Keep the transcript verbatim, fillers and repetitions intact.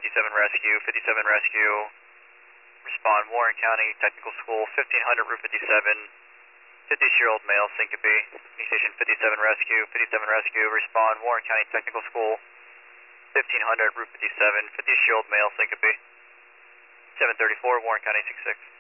fifty-seven Rescue, fifty-seven Rescue, respond Warren County Technical School, fifteen hundred Route fifty-seven, fifty-year-old male syncope, station fifty-seven Rescue, fifty-seven Rescue, respond Warren County Technical School, fifteen hundred Route fifty-seven, fifty-year-old male syncope, seven thirty-four Warren County six six.